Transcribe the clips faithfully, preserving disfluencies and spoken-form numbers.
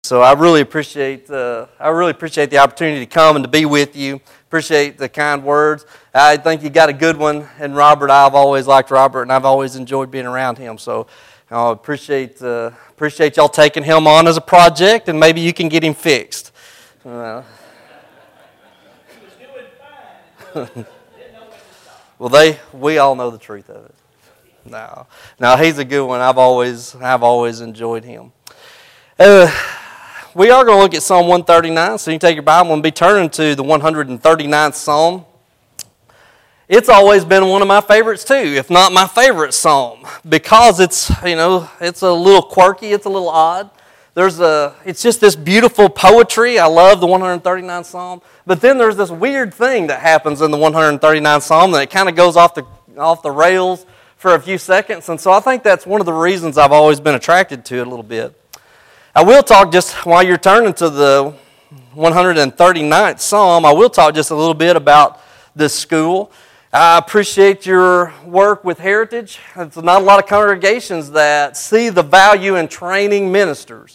So I really appreciate uh, I really appreciate the opportunity to come and to be with you. Appreciate the kind words. I think you got a good one. And Robert, I've always liked Robert, and I've always enjoyed being around him. So I appreciate uh, appreciate y'all taking him on as a project, and maybe you can get him fixed. Uh, well, they we all know the truth of it. No, no, he's a good one. I've always I've always enjoyed him. Uh, We are going to look at Psalm one thirty-nine, so you can take your Bible and be turning to the one hundred thirty-ninth Psalm. It's always been one of my favorites too, if not my favorite psalm, because it's, you know, it's a little quirky, it's a little odd. There's a, it's just this beautiful poetry. I love the one hundred thirty-ninth Psalm, but then there's this weird thing that happens in the one hundred thirty-ninth Psalm that it kind of goes off the off the rails for a few seconds, and so I think that's one of the reasons I've always been attracted to it a little bit. I will talk just while you're turning to the one hundred thirty-ninth Psalm, I will talk just a little bit about this school. I appreciate your work with Heritage. There's not a lot of congregations that see the value in training ministers.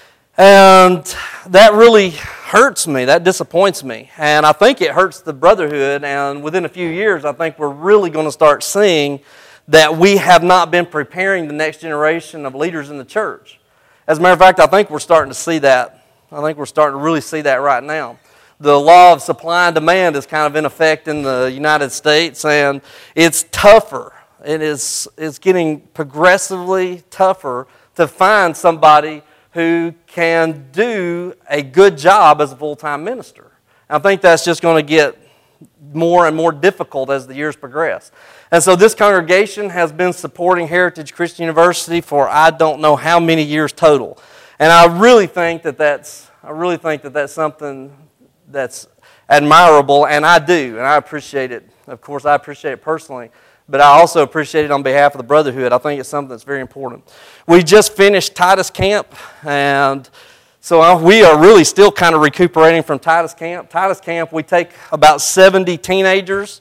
And that really hurts me. That disappoints me. And I think it hurts the brotherhood. And within a few years, I think we're really going to start seeing that we have not been preparing the next generation of leaders in the church. As a matter of fact, I think we're starting to see that. I think we're starting to really see that right now. The law of supply and demand is kind of in effect in the United States, and it's tougher. It is it's getting progressively tougher to find somebody who can do a good job as a full-time minister. I think that's just going to get more and more difficult as the years progress. And so this congregation has been supporting Heritage Christian University for I don't know how many years total. And I really think that that's I really think that that's something that's admirable, and I do, and I appreciate it. Of course, I appreciate it personally, but I also appreciate it on behalf of the brotherhood. I think it's something that's very important. We just finished Titus Camp, and so we are really still kind of recuperating from Titus Camp. Titus Camp, we take about seventy teenagers,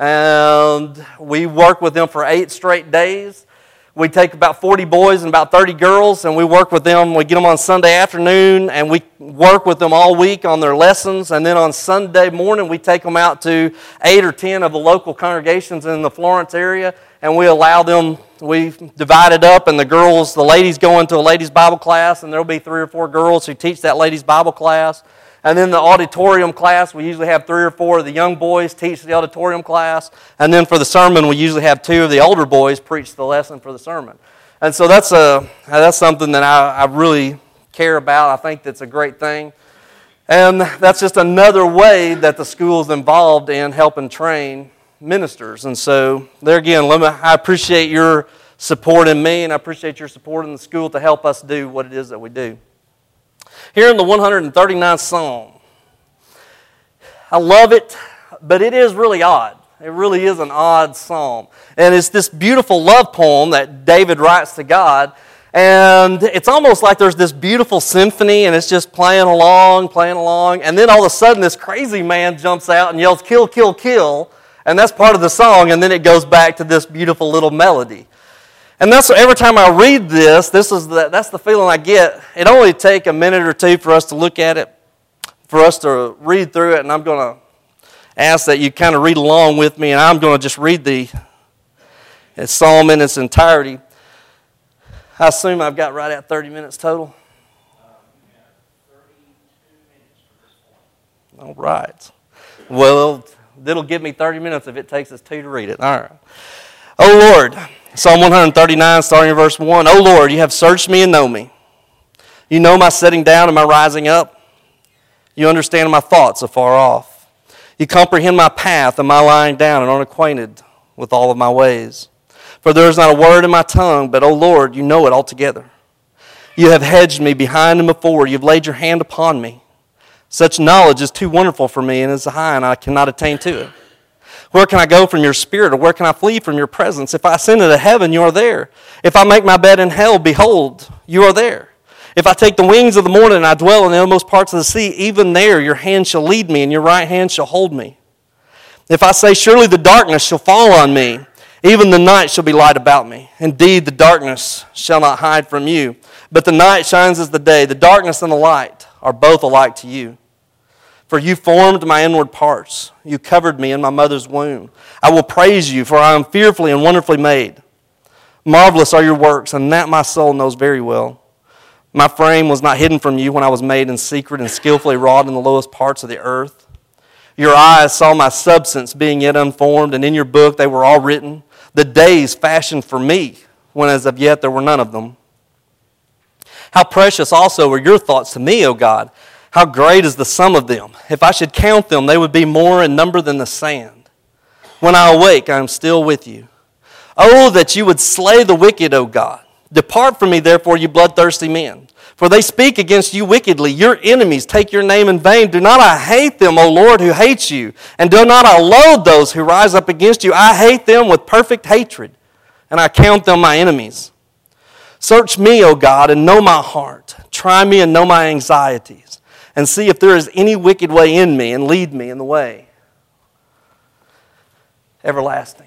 and we work with them for eight straight days. We take about forty boys and about thirty girls, and we work with them. We get them on Sunday afternoon, and we work with them all week on their lessons. And then on Sunday morning, we take them out to eight or ten of the local congregations in the Florence area, and we allow them, we divide it up, and the girls, the ladies go into a ladies' Bible class, and there will be three or four girls who teach that ladies' Bible class. And then the auditorium class, we usually have three or four of the young boys teach the auditorium class. And then for the sermon, we usually have two of the older boys preach the lesson for the sermon. And so that's a that's something that I, I really care about. I think that's a great thing. And that's just another way that the school is involved in helping train ministers. And so there again, let me, I appreciate your support in me, and I appreciate your support in the school to help us do what it is that we do. Here in the one hundred thirty-ninth Psalm, I love it, but it is really odd. It really is an odd psalm. And it's this beautiful love poem that David writes to God, and it's almost like there's this beautiful symphony, and it's just playing along, playing along, and then all of a sudden this crazy man jumps out and yells, "Kill, kill, kill," and that's part of the song, and then it goes back to this beautiful little melody. And that's every time I read this, this is the, that's the feeling I get. It only take a minute or two for us to look at it, for us to read through it, and I'm going to ask that you kind of read along with me, and I'm going to just read the psalm in its entirety. I assume I've got right at thirty minutes total. All right. Well, it'll give me thirty minutes if it takes us two to read it. All right. Oh Lord, Psalm one thirty-nine, starting in verse one. Oh Lord, you have searched me and know me. You know my sitting down and my rising up. You understand my thoughts afar off. You comprehend my path and my lying down, and are unacquainted with all of my ways. For there is not a word in my tongue, but, O Lord, you know it altogether. You have hedged me behind and before. You have laid your hand upon me. Such knowledge is too wonderful for me and is high, and I cannot attain to it. Where can I go from your spirit, or where can I flee from your presence? If I ascend into heaven, you are there. If I make my bed in hell, behold, you are there. If I take the wings of the morning and I dwell in the uttermost parts of the sea, even there your hand shall lead me, and your right hand shall hold me. If I say, surely the darkness shall fall on me, even the night shall be light about me. Indeed, the darkness shall not hide from you. But the night shines as the day. The darkness and the light are both alike to you. For you formed my inward parts. You covered me in my mother's womb. I will praise you, for I am fearfully and wonderfully made. Marvelous are your works, and that my soul knows very well. My frame was not hidden from you when I was made in secret and skillfully wrought in the lowest parts of the earth. Your eyes saw my substance being yet unformed, and in your book they were all written, the days fashioned for me, when as of yet there were none of them. How precious also are your thoughts to me, O God. How great is the sum of them. If I should count them, they would be more in number than the sand. When I awake, I am still with you. Oh, that you would slay the wicked, O God. Depart from me, therefore, you bloodthirsty men. For they speak against you wickedly. Your enemies take your name in vain. Do not I hate them, O Lord, who hate you? And do not I loathe those who rise up against you? I hate them with perfect hatred, and I count them my enemies. Search me, O God, and know my heart. Try me and know my anxieties, and see if there is any wicked way in me, and lead me in the way everlasting.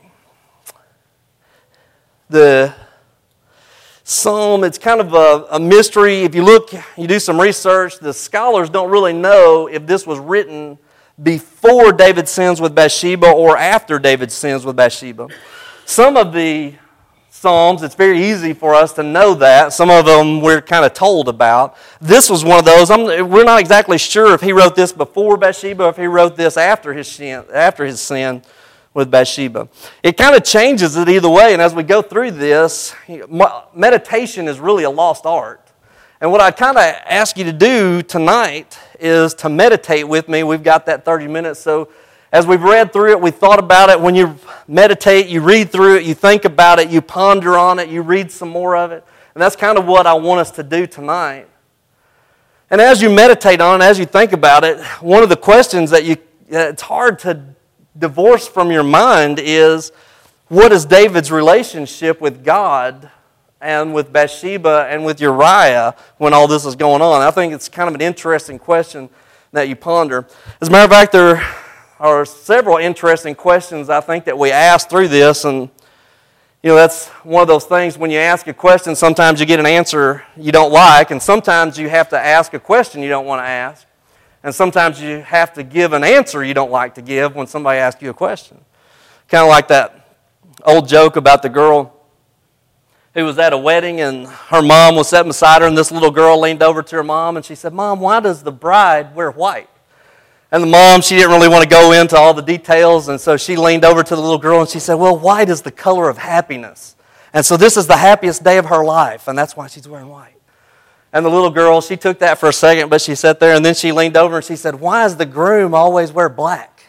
The psalm, it's kind of a, a mystery. If you look, you do some research, the scholars don't really know if this was written before David sins with Bathsheba or after David sins with Bathsheba. Some of the psalms, it's very easy for us to know that. Some of them we're kind of told about. This was one of those. I'm, we're not exactly sure if he wrote this before Bathsheba or if he wrote this after his sin, after his sin with Bathsheba. It kind of changes it either way, and as we go through this, meditation is really a lost art. And what I kind of ask you to do tonight is to meditate with me. We've got that thirty minutes, so as we've read through it, we thought about it. When you meditate, you read through it, you think about it, you ponder on it, you read some more of it, and that's kind of what I want us to do tonight. And as you meditate on it, as you think about it, one of the questions that you it's hard to divorce from your mind is, what is David's relationship with God and with Bathsheba and with Uriah when all this is going on? I think it's kind of an interesting question that you ponder. As a matter of fact, there are several interesting questions I think that we ask through this, and you know, that's one of those things when you ask a question, sometimes you get an answer you don't like, and sometimes you have to ask a question you don't want to ask. And sometimes you have to give an answer you don't like to give when somebody asks you a question. Kind of like that old joke about the girl who was at a wedding and her mom was sitting beside her, and this little girl leaned over to her mom and she said, "Mom, why does the bride wear white?" And the mom, she didn't really want to go into all the details, and so she leaned over to the little girl and she said, "Well, white is the color of happiness. And so this is the happiest day of her life, and that's why she's wearing white." And the little girl, she took that for a second, but she sat there, and then she leaned over and she said, "Why does the groom always wear black?"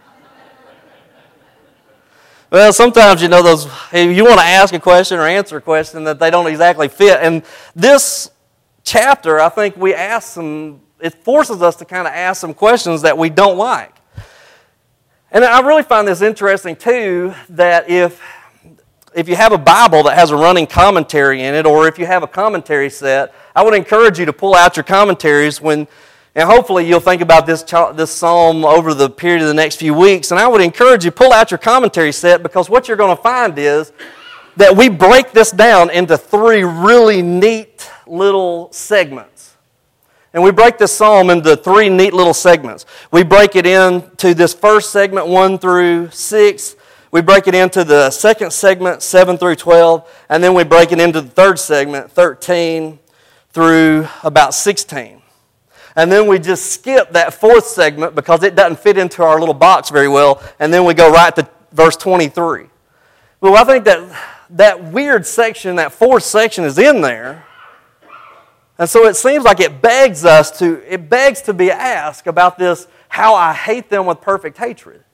Well, sometimes, you know, those if you want to ask a question or answer a question that they don't exactly fit. And this chapter, I think we ask some, it forces us to kind of ask some questions that we don't like. And I really find this interesting, too, that if If you have a Bible that has a running commentary in it, or if you have a commentary set, I would encourage you to pull out your commentaries when, and hopefully you'll think about this this psalm over the period of the next few weeks. And I would encourage you to pull out your commentary set, because what you're going to find is that we break this down into three really neat little segments. And we break this psalm into three neat little segments. We break it into this first segment, one through six. We break it into the second segment, seven through twelve, and then we break it into the third segment, thirteen through about sixteen. And then we just skip that fourth segment because it doesn't fit into our little box very well, and then we go right to verse twenty-three. Well, I think that that weird section, that fourth section is in there, and so it seems like it begs us to, it begs to be asked about this, how I hate them with perfect hatred.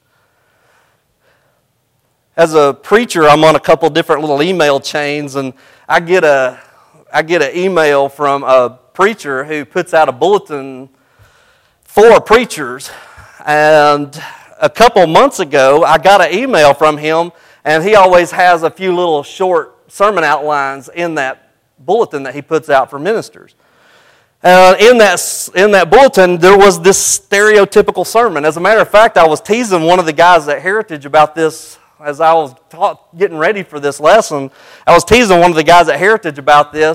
As a preacher, I'm on a couple different little email chains, and I get a I get an email from a preacher who puts out a bulletin for preachers. And a couple months ago, I got an email from him, and he always has a few little short sermon outlines in that bulletin that he puts out for ministers. Uh, in that in that bulletin, there was this stereotypical sermon. As a matter of fact, I was teasing one of the guys at Heritage about this. As I was taught, getting ready for this lesson, I was teasing one of the guys at Heritage about this,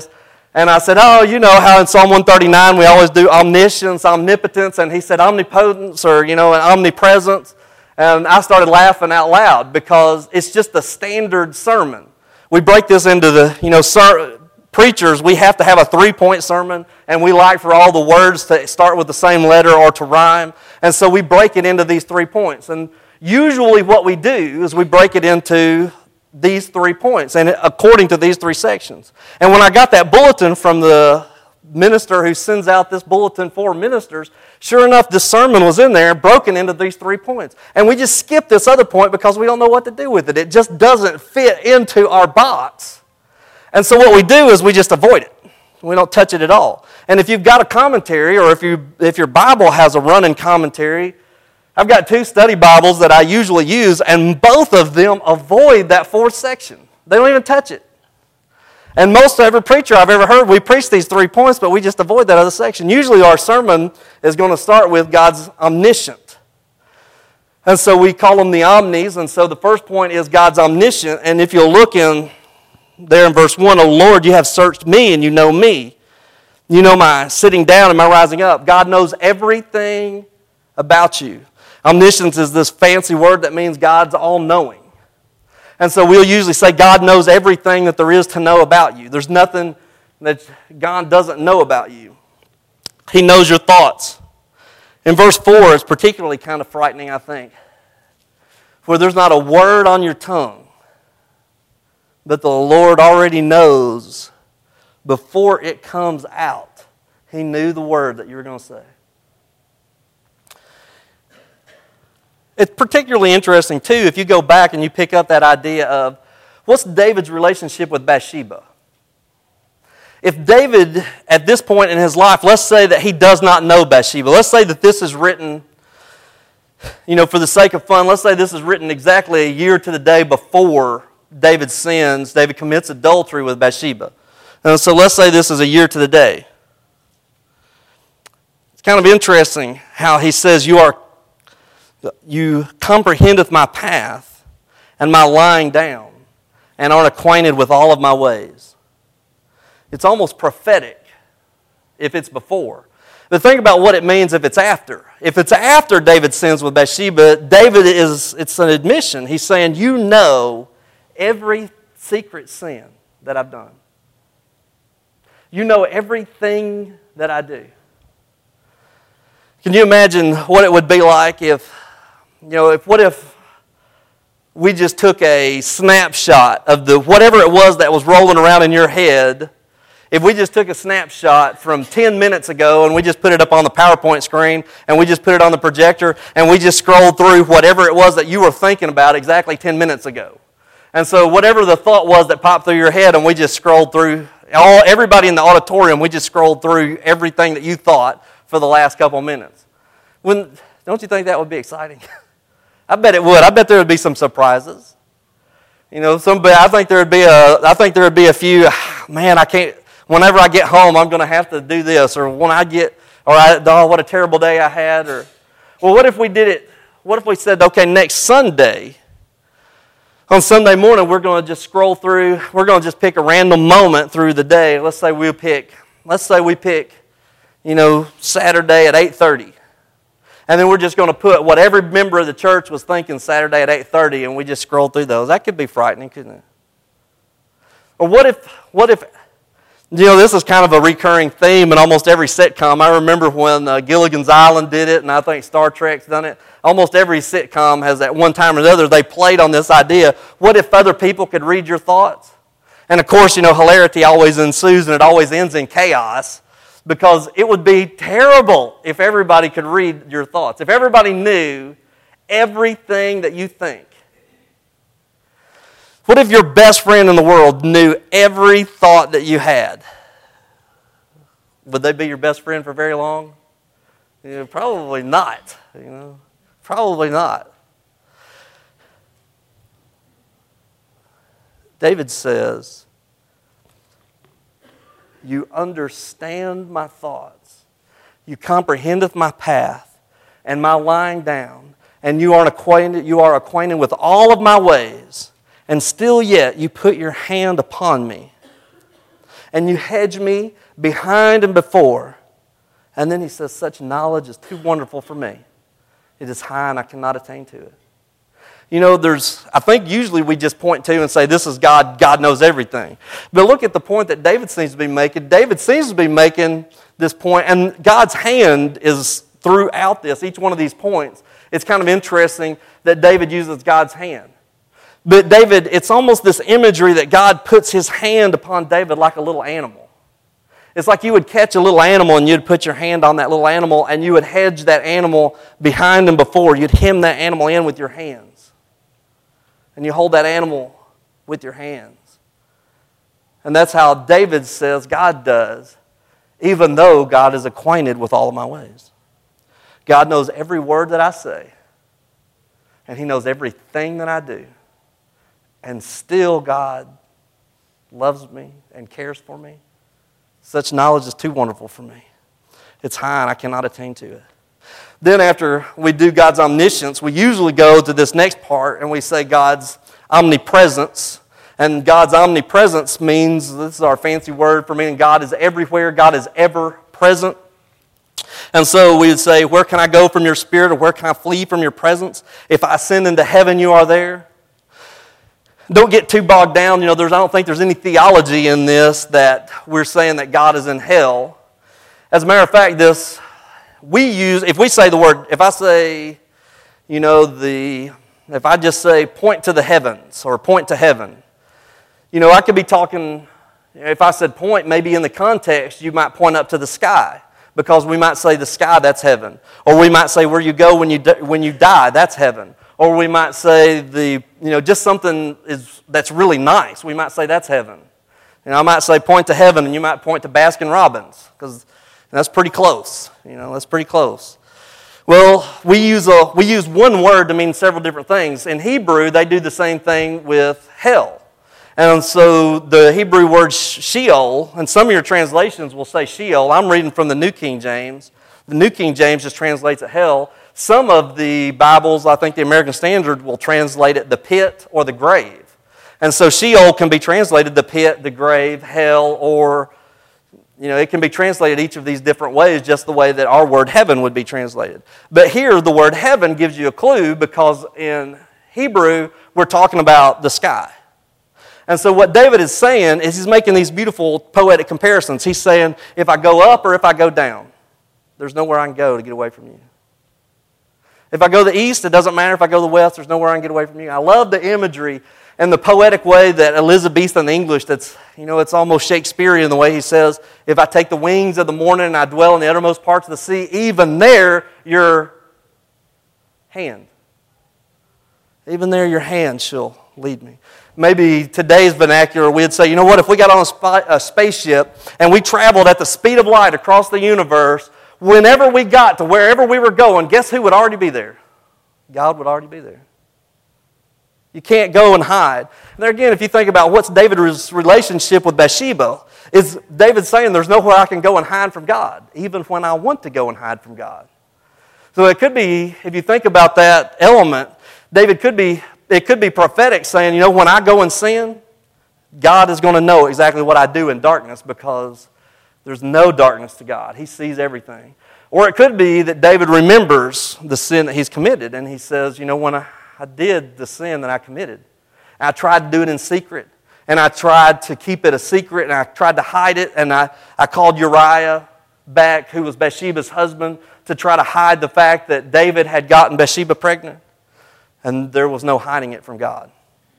And I said, oh, you know how in Psalm one thirty-nine we always do omniscience, omnipotence, and he said omnipotence or, you know, omnipresence. And I started laughing out loud because it's just a standard sermon. We break this into the, you know, ser- preachers, we have to have a three-point sermon, and we like for all the words to start with the same letter or to rhyme. And so we break it into these three points. And usually what we do is we break it into these three points, and according to these three sections. And when I got that bulletin from the minister who sends out this bulletin for ministers, sure enough, this sermon was in there, broken into these three points. And we just skipped this other point because we don't know what to do with it. It just doesn't fit into our box. And so what we do is we just avoid it. We don't touch it at all. And if you've got a commentary, or if you if your Bible has a running commentary, I've got two study Bibles that I usually use, and both of them avoid that fourth section. They don't even touch it. And most every preacher I've ever heard, we preach these three points, but we just avoid that other section. Usually our sermon is going to start with God's omniscient. And so we call them the omnis, and so the first point is God's omniscient. And if you'll look in there in verse one, O Lord, you have searched me and you know me. You know my sitting down and my rising up. God knows everything about you. Omniscience is this fancy word that means God's all-knowing. And so we'll usually say God knows everything that there is to know about you. There's nothing that God doesn't know about you. He knows your thoughts. In verse four, it's particularly kind of frightening, I think, where there's not a word on your tongue that the Lord already knows before it comes out. He knew the word that you were going to say. It's particularly interesting, too, if you go back and you pick up that idea of what's David's relationship with Bathsheba? If David, at this point in his life, let's say that he does not know Bathsheba. Let's say that this is written, you know, for the sake of fun, let's say this is written exactly a year to the day before David sins, David commits adultery with Bathsheba. And so let's say this is a year to the day. It's kind of interesting how he says, you are, you comprehendeth my path and my lying down, and art acquainted with all of my ways. It's almost prophetic if it's before. But think about what it means if it's after. If it's after David sins with Bathsheba, David is, it's an admission. He's saying, you know every secret sin that I've done. You know everything that I do. Can you imagine what it would be like if, you know, if what if we just took a snapshot of the whatever it was that was rolling around in your head, if we just took a snapshot from ten minutes ago and we just put it up on the PowerPoint screen and we just put it on the projector and we just scrolled through whatever it was that you were thinking about exactly ten minutes ago. And so whatever the thought was that popped through your head, and we just scrolled through, all everybody in the auditorium, we just scrolled through everything that you thought for the last couple minutes. When, don't you think that would be exciting? I bet it would. I bet there would be some surprises. You know, somebody, I think there would be a, I think there would be a few, man, I can't, whenever I get home, I'm going to have to do this, or when I get, or I, oh, what a terrible day I had, or, well, what if we did it, what if we said, okay, next Sunday, on Sunday morning, we're going to just scroll through, we're going to just pick a random moment through the day. Let's say we pick, let's say we pick, you know, Saturday at eight thirty. And then we're just going to put what every member of the church was thinking Saturday at eight thirty, and we just scroll through those. That could be frightening, couldn't it? Or what if, what if, you know, this is kind of a recurring theme in almost every sitcom. I remember when uh, Gilligan's Island did it, and I think Star Trek's done it. Almost every sitcom has at one time or another, they played on this idea, what if other people could read your thoughts? And of course, you know, hilarity always ensues, and it always ends in chaos, because it would be terrible if everybody could read your thoughts. If everybody knew everything that you think. What if your best friend in the world knew every thought that you had? Would they be your best friend for very long? You know, probably not. You know, probably not. David says, you understand my thoughts. You comprehendeth my path and my lying down, and you are acquainted, you are acquainted with all of my ways. And still yet you put your hand upon me. and you hedge me behind and before. And then he says, such knowledge is too wonderful for me. It is high and I cannot attain to it. You know, there's, I think usually we just point to and say, this is God, God knows everything. But look at the point that David seems to be making. David seems to be making this point, and God's hand is throughout this, each one of these points. It's kind of interesting that David uses God's hand. But David, it's almost this imagery that God puts his hand upon David like a little animal. It's like you would catch a little animal and you'd put your hand on that little animal and you would hedge that animal behind and before. You'd hem that animal in with your hands. And you hold that animal with your hands. And that's how David says God does, even though God is acquainted with all of my ways. God knows every word that I say. And He knows everything that I do. And still God loves me and cares for me. Such knowledge is too wonderful for me. It's high and I cannot attain to it. Then after we do God's omniscience, we usually go to this next part and we say God's omnipresence. And God's omnipresence means, this is our fancy word for meaning God is everywhere, God is ever present. And so we would say, where can I go from your spirit, or where can I flee from your presence? If I ascend into heaven, you are there. Don't get too bogged down. You know, there's, I don't think there's any theology in this that we're saying that God is in hell. As a matter of fact, this, we use, if we say the word, if I say, you know, the, if I just say point to the heavens or point to heaven, you know, I could be talking, if I said point, maybe in the context, you might point up to the sky. Because we might say the sky, that's heaven. Or we might say where you go when you when you die, that's heaven. Or we might say the, you know, just something is that's really nice. We might say that's heaven. You know, I might say point to heaven, and you might point to Baskin Robbins, because that's pretty close. You know, that's pretty close. Well, we use a we use one word to mean several different things. In Hebrew, they do the same thing with hell. And so the Hebrew word Sheol, and some of your translations will say Sheol. I'm reading from the New King James. The New King James just translates it hell. Some of the Bibles, I think the American Standard, will translate it the pit or the grave. And so Sheol can be translated the pit, the grave, hell, or, you know, it can be translated each of these different ways, just the way that our word heaven would be translated. But here, the word heaven gives you a clue, because in Hebrew, we're talking about the sky. And so what David is saying is he's making these beautiful poetic comparisons. He's saying, if I go up or if I go down, there's nowhere I can go to get away from you. If I go the east, it doesn't matter. If I go the west, there's nowhere I can get away from you. I love the imagery and the poetic way that Elizabethan English, that's, you know, it's almost Shakespearean the way he says, if I take the wings of the morning and I dwell in the uttermost parts of the sea, even there your hand, even there your hand shall lead me. Maybe today's vernacular, we'd say, you know what, if we got on a, sp- a spaceship and we traveled at the speed of light across the universe, whenever we got to wherever we were going, guess who would already be there? God would already be there. You can't go and hide. And there again, if you think about what's David's relationship with Bathsheba, is David saying there's nowhere I can go and hide from God, even when I want to go and hide from God. So it could be, if you think about that element, David could be It could be prophetic, saying, you know, when I go and sin, God is going to know exactly what I do in darkness, because there's no darkness to God. He sees everything. Or it could be that David remembers the sin that he's committed, and he says, you know, when I, I did the sin that I committed, I tried to do it in secret, and I tried to keep it a secret, and I tried to hide it, and I, I called Uriah back, who was Bathsheba's husband, to try to hide the fact that David had gotten Bathsheba pregnant. And there was no hiding it from God.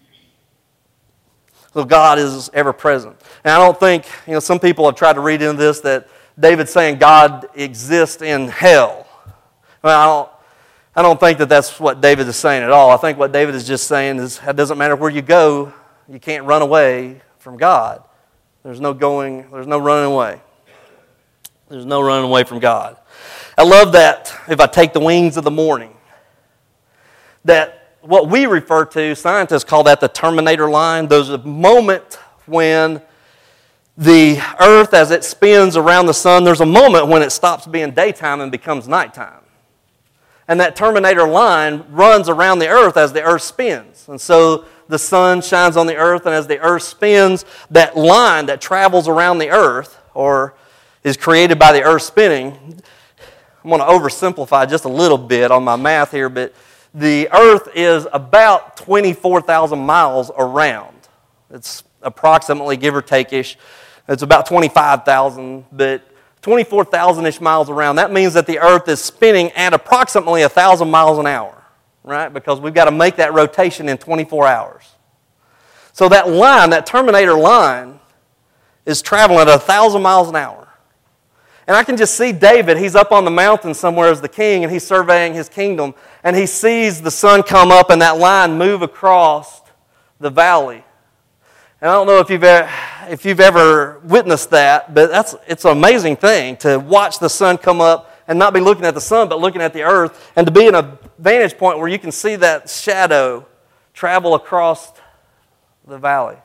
So God is ever present. And I don't think, you know, some people have tried to read into this that David's saying God exists in hell. Well, I don't, I don't think that that's what David is saying at all. I think what David is just saying is it doesn't matter where you go, you can't run away from God. There's no going, there's no running away. There's no running away from God. I love that if I take the wings of the morning, that what we refer to, scientists call that the terminator line. There's a moment when the earth, as it spins around the sun, there's a moment when it stops being daytime and becomes nighttime. And that terminator line runs around the earth as the earth spins. And so the sun shines on the earth, and as the earth spins, that line that travels around the earth, or is created by the earth spinning, I'm going to oversimplify just a little bit on my math here, but the earth is about twenty-four thousand miles around. It's approximately, give or take-ish, it's about twenty-five thousand, but twenty-four thousand-ish miles around. That means that the earth is spinning at approximately one thousand miles an hour, right? Because we've got to make that rotation in twenty-four hours. So that line, that terminator line, is traveling at one thousand miles an hour. And I can just see David, he's up on the mountain somewhere as the king, and he's surveying his kingdom, and he sees the sun come up and that line move across the valley. And I don't know if you've ever, if you've ever witnessed that, but that's it's an amazing thing to watch the sun come up and not be looking at the sun, but looking at the earth, and to be in a vantage point where you can see that shadow travel across the valley.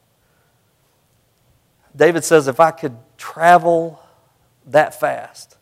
David says, if I could travel that fast,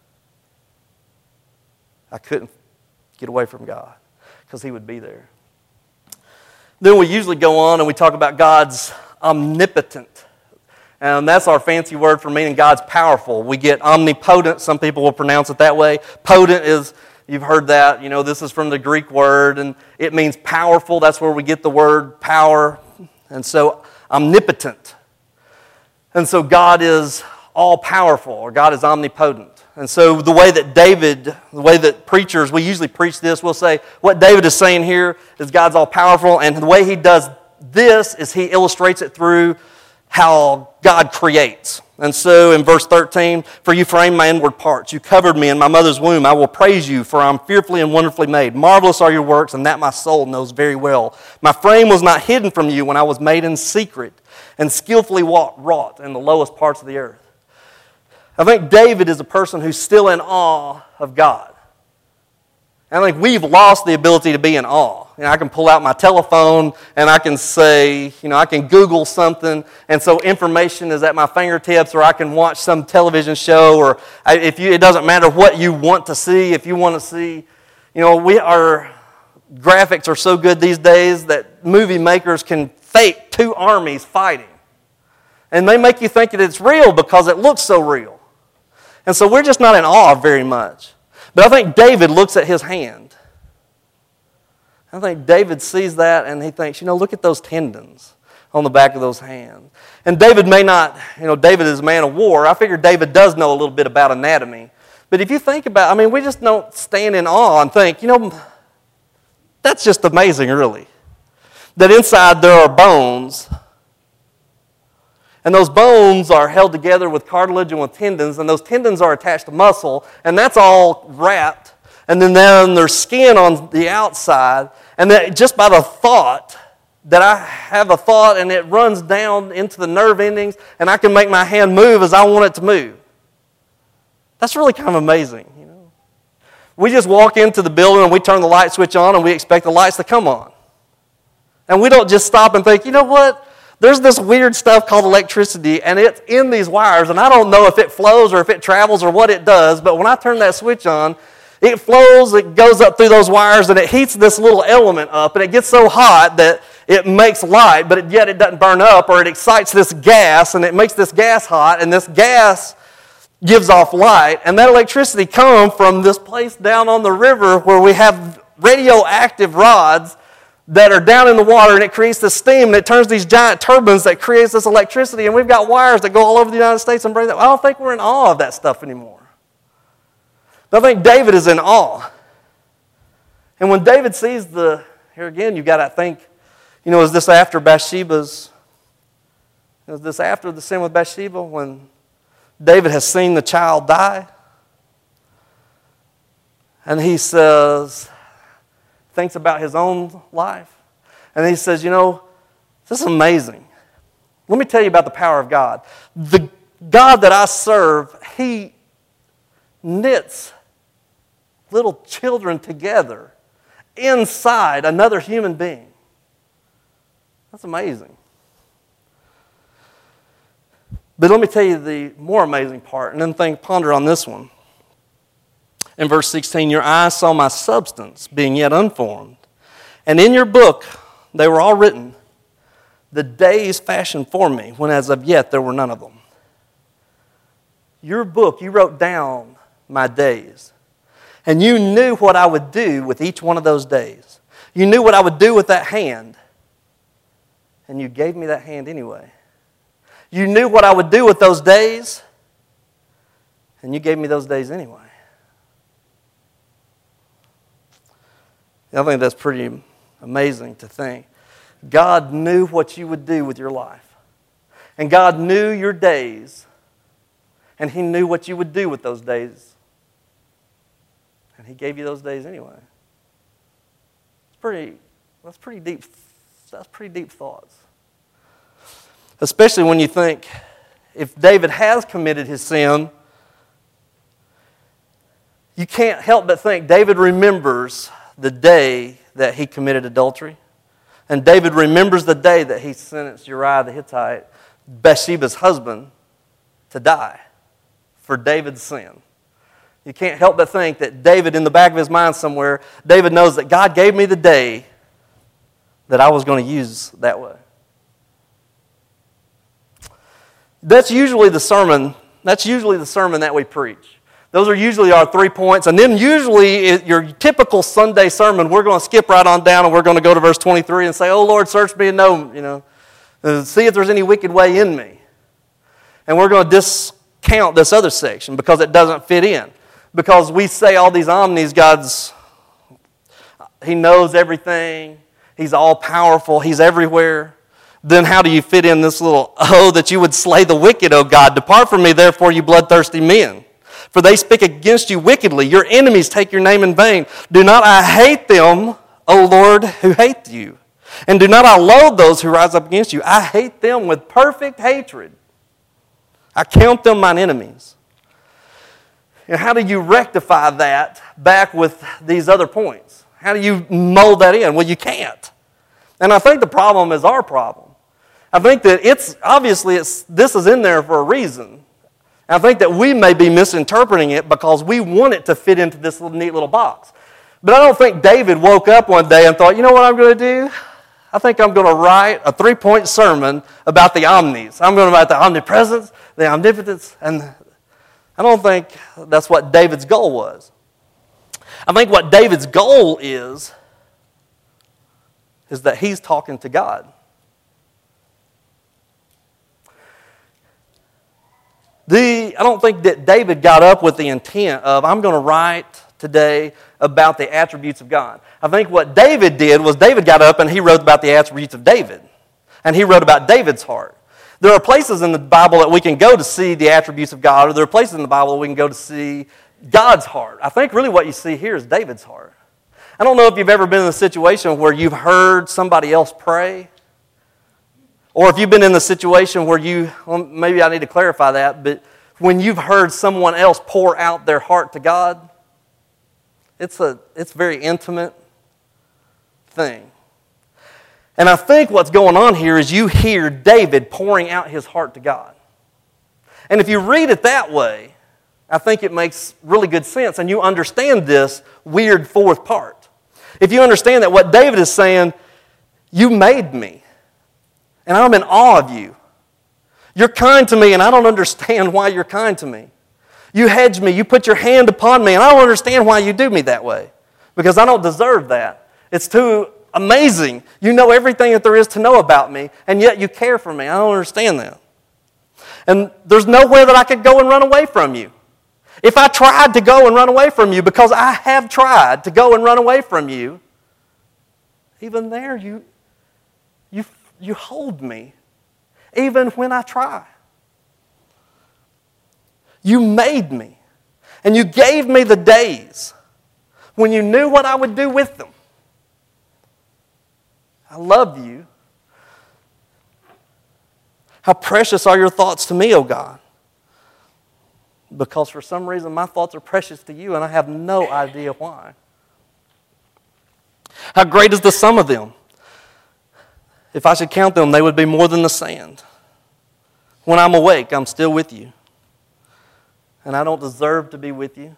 I couldn't get away from God, because He would be there. Then we usually go on and we talk about God's omnipotent. And that's our fancy word for meaning God's powerful. We get omnipotent. Some people will pronounce it that way. Potent is, you've heard that. You know, this is from the Greek word, and it means powerful. That's where we get the word power. And so, omnipotent. And so God is all-powerful, or God is omnipotent. And so the way that David, the way that preachers, we usually preach this, we'll say, what David is saying here is God's all-powerful, and the way he does this is he illustrates it through how God creates. And so in verse thirteen, for you framed my inward parts, you covered me in my mother's womb. I will praise you, for I am fearfully and wonderfully made. Marvelous are your works, and that my soul knows very well. My frame was not hidden from you when I was made in secret, and skillfully wrought in the lowest parts of the earth. I think David is a person who's still in awe of God. I think we've lost the ability to be in awe. You know, I can pull out my telephone and I can say, you know, I can Google something, and so information is at my fingertips, or I can watch some television show, or if you, it doesn't matter what you want to see. If you want to see, you know, we our graphics are so good these days that movie makers can fake two armies fighting, and they make you think that it's real because it looks so real. And so we're just not in awe very much. But I think David looks at his hand. I think David sees that and he thinks, you know, look at those tendons on the back of those hands. And David may not, you know, David is a man of war. I figure David does know a little bit about anatomy. But if you think about, I mean, we just don't stand in awe and think, you know, that's just amazing, really. That inside there are bones, and those bones are held together with cartilage and with tendons, and those tendons are attached to muscle, and that's all wrapped. And then, then there's skin on the outside, and that just by the thought that I have a thought and it runs down into the nerve endings, and I can make my hand move as I want it to move. That's really kind of amazing. You know, we just walk into the building and we turn the light switch on and we expect the lights to come on. And we don't just stop and think, you know what? There's this weird stuff called electricity, and it's in these wires, and I don't know if it flows or if it travels or what it does, but when I turn that switch on, it flows, it goes up through those wires, and it heats this little element up, and it gets so hot that it makes light, but it, yet it doesn't burn up, or it excites this gas, and it makes this gas hot, and this gas gives off light, and that electricity comes from this place down on the river where we have radioactive rods that are down in the water, and it creates this steam, and it turns these giant turbines that creates this electricity, and we've got wires that go all over the United States and bring that. I don't think we're in awe of that stuff anymore. But I think David is in awe. And when David sees the, here again, you've got to think, you know, is this after Bathsheba's, is this after the sin with Bathsheba, when David has seen the child die? And he says, thinks about his own life. And he says, you know, this is amazing. Let me tell you about the power of God. The God that I serve, He knits little children together inside another human being. That's amazing. But let me tell you the more amazing part, and then think, ponder on this one. In verse sixteen, your eyes saw my substance being yet unformed. And in your book they were all written, the days fashioned for me, when as of yet there were none of them. Your book, you wrote down my days. And you knew what I would do with each one of those days. You knew what I would do with that hand. And you gave me that hand anyway. You knew what I would do with those days. And you gave me those days anyway. I think that's pretty amazing to think. God knew what you would do with your life. And God knew your days. And He knew what you would do with those days. And He gave you those days anyway. It's pretty, that's pretty deep, that's pretty deep thoughts. Especially when you think, if David has committed his sin, you can't help but think David remembers the day that he committed adultery. And David remembers the day that he sentenced Uriah the Hittite, Bathsheba's husband, to die for David's sin. You can't help but think that David, in the back of his mind somewhere, David knows that God gave me the day that I was going to use that way. That's usually the sermon, that's usually the sermon that we preach. Those are usually our three points. And then usually your typical Sunday sermon, we're going to skip right on down and we're going to go to verse twenty-three and say, oh Lord, search me and know, you know, see if there's any wicked way in me. And we're going to discount this other section because it doesn't fit in. Because we say all these omnis, God's, He knows everything, He's all powerful, He's everywhere. Then how do you fit in this little, oh, that you would slay the wicked, O God? Depart from me, therefore, you bloodthirsty men. For they speak against you wickedly. Your enemies take your name in vain. Do not I hate them, O Lord, who hate you? And do not I loathe those who rise up against you? I hate them with perfect hatred. I count them mine enemies. And how do you rectify that back with these other points? How do you mold that in? Well, you can't. And I think the problem is our problem. I think that it's, obviously, it's this is in there for a reason. I think that we may be misinterpreting it because we want it to fit into this little neat little box. But I don't think David woke up one day and thought, you know what I'm going to do? I think I'm going to write a three-point sermon about the omnis. I'm going to write the omnipresence, the omnipotence, and I don't think that's what David's goal was. I think what David's goal is, is that he's talking to God. The, I don't think that David got up with the intent of, I'm going to write today about the attributes of God. I think what David did was David got up and he wrote about the attributes of David. And he wrote about David's heart. There are places in the Bible that we can go to see the attributes of God, or there are places in the Bible that we can go to see God's heart. I think really what you see here is David's heart. I don't know if you've ever been in a situation where you've heard somebody else pray, or if you've been in the situation where you, well, maybe I need to clarify that, but when you've heard someone else pour out their heart to God, it's a it's a very intimate thing. And I think what's going on here is you hear David pouring out his heart to God. And if you read it that way, I think it makes really good sense, and you understand this weird fourth part. If you understand that what David is saying, you made me, and I'm in awe of you. You're kind to me, and I don't understand why you're kind to me. You hedge me, you put your hand upon me, and I don't understand why you do me that way, because I don't deserve that. It's too amazing. You know everything that there is to know about me, and yet you care for me. I don't understand that. And there's nowhere that I could go and run away from you. If I tried to go and run away from you, because I have tried to go and run away from you, even there you, you, you hold me, even when I try. You made me, and you gave me the days when you knew what I would do with them. I love you. How precious are your thoughts to me, O God? Because for some reason my thoughts are precious to you and I have no idea why. How great is the sum of them? If I should count them, they would be more than the sand. When I'm awake, I'm still with you. And I don't deserve to be with you.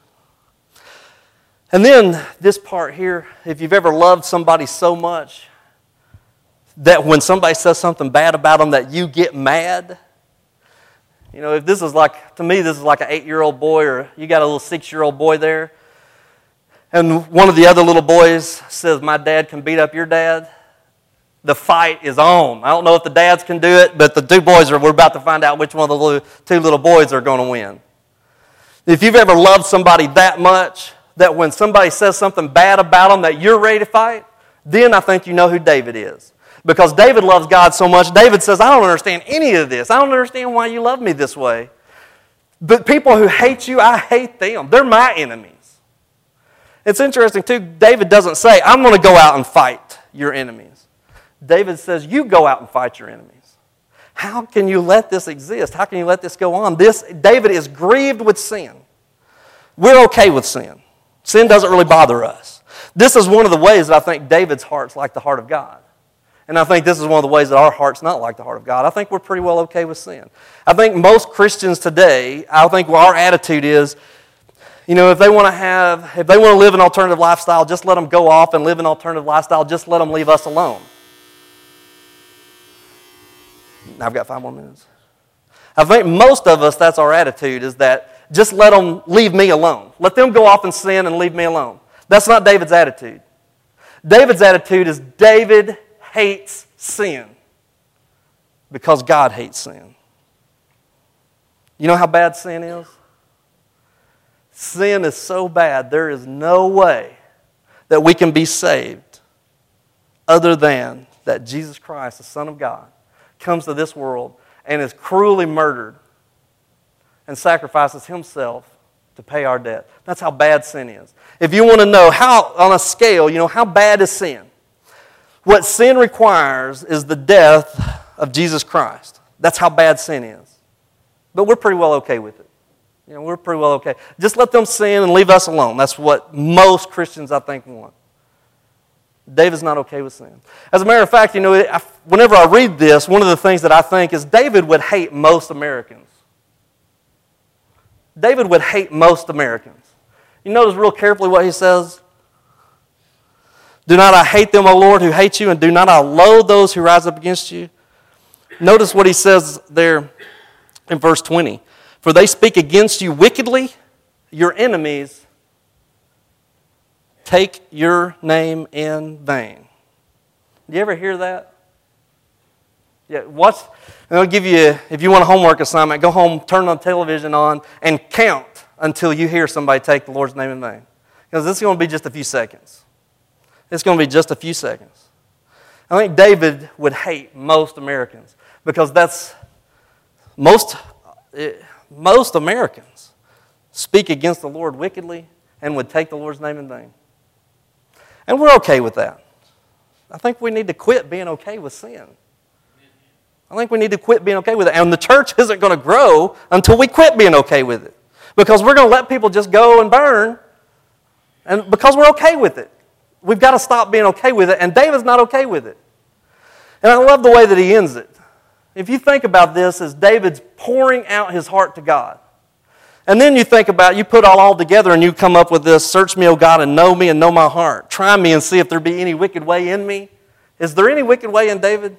And then this part here, if you've ever loved somebody so much that when somebody says something bad about them that you get mad? You know, if this is like, to me, this is like an eight-year-old boy, or you got a little six-year-old boy there, and one of the other little boys says, my dad can beat up your dad, the fight is on. I don't know if the dads can do it, but the two boys are, we're about to find out which one of the little, two little boys are going to win. If you've ever loved somebody that much, that when somebody says something bad about them that you're ready to fight, then I think you know who David is. Because David loves God so much, David says, I don't understand any of this. I don't understand why you love me this way. But people who hate you, I hate them. They're my enemies. It's interesting too, David doesn't say, I'm going to go out and fight your enemies. David says, you go out and fight your enemies. How can you let this exist? How can you let this go on? This, David is grieved with sin. We're okay with sin. Sin doesn't really bother us. This is one of the ways that I think David's heart's like the heart of God. And I think this is one of the ways that our heart's not like the heart of God. I think we're pretty well okay with sin. I think most Christians today, I think our attitude is, you know, if they want to have, if they want to live an alternative lifestyle, just let them go off and live an alternative lifestyle. Just let them leave us alone. Now I've got five more minutes. I think most of us, that's our attitude, is that just let them leave me alone. Let them go off and sin and leave me alone. That's not David's attitude. David's attitude is David hates sin because God hates sin. You know how bad sin is? Sin is so bad, there is no way that we can be saved other than that Jesus Christ, the Son of God, comes to this world and is cruelly murdered and sacrifices himself to pay our debt. That's how bad sin is. If you want to know how, on a scale, you know, how bad is sin? What sin requires is the death of Jesus Christ. That's how bad sin is. But we're pretty well okay with it. You know, we're pretty well okay. Just let them sin and leave us alone. That's what most Christians, I think, want. David's not okay with sin. As a matter of fact, you know, I, whenever I read this, one of the things that I think is David would hate most Americans. David would hate most Americans. You notice real carefully what he says? Do not I hate them, O Lord, who hate you, and do not I loathe those who rise up against you? Notice what he says there in verse twenty. For they speak against you wickedly, your enemies take your name in vain. Do you ever hear that? Yeah, watch. And I'll give you, if you want a homework assignment, go home, turn the television on, and count until you hear somebody take the Lord's name in vain. Because this is going to be just a few seconds. It's going to be just a few seconds. I think David would hate most Americans because that's most, most Americans speak against the Lord wickedly and would take the Lord's name in vain. And we're okay with that. I think we need to quit being okay with sin. I think we need to quit being okay with it. And the church isn't going to grow until we quit being okay with it. Because we're going to let people just go and burn, and because we're okay with it. We've got to stop being okay with it, and David's not okay with it. And I love the way that he ends it. If you think about this as David's pouring out his heart to God, and then you think about, you put it all together and you come up with this, search me, O God, and know me and know my heart. Try me and see if there be any wicked way in me. Is there any wicked way in David?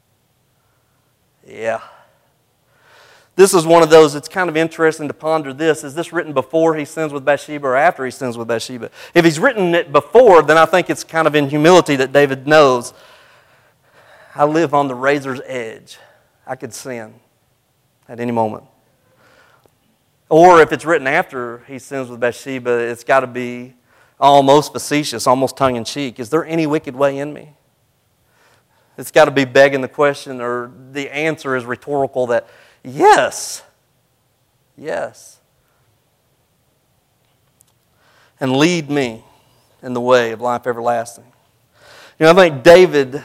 Yeah. This is one of those, it's kind of interesting to ponder this. Is this written before he sins with Bathsheba or after he sins with Bathsheba? If he's written it before, then I think it's kind of in humility that David knows, I live on the razor's edge. I could sin at any moment. Or if it's written after he sins with Bathsheba, it's got to be almost facetious, almost tongue-in-cheek. Is there any wicked way in me? It's got to be begging the question, or the answer is rhetorical that, yes, yes. And lead me in the way of life everlasting. You know, I think David,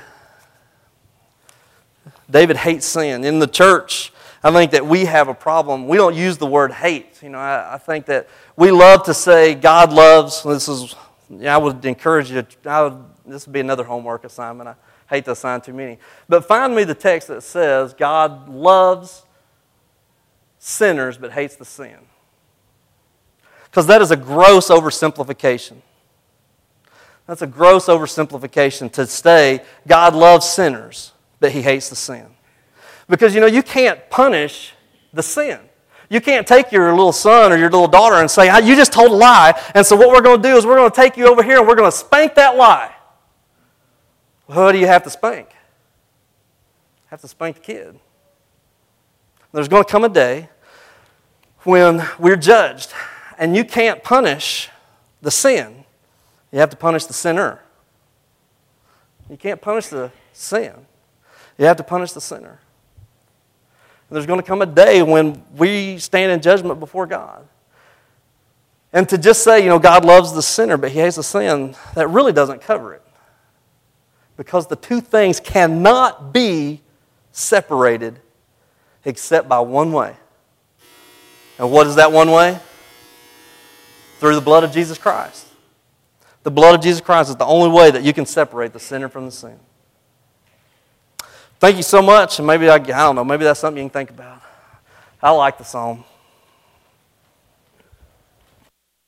David hates sin. In the church, I think that we have a problem. We don't use the word hate. You know, I, I think that we love to say God loves. This is, yeah, I would encourage you to, I would, this would be another homework assignment. I hate to assign too many. But find me the text that says God loves sinners but hates the sin. Because that is a gross oversimplification. That's a gross oversimplification to say God loves sinners, but He hates the sin. Because, you know, you can't punish the sin. You can't take your little son or your little daughter and say, you just told a lie, and so what we're going to do is we're going to take you over here and we're going to spank that lie. Well, who do you have to spank? You have to spank the kid. There's going to come a day when we're judged, and you can't punish the sin. You have to punish the sinner. You can't punish the sin. You have to punish the sinner. And there's going to come a day when we stand in judgment before God. And to just say, you know, God loves the sinner, but He hates the sin, that really doesn't cover it. Because the two things cannot be separated except by one way. And what is that one way? Through the blood of Jesus Christ. The blood of Jesus Christ is the only way that you can separate the sinner from the sin. Thank you so much, and maybe, I, I don't know, maybe that's something you can think about. I like the psalm.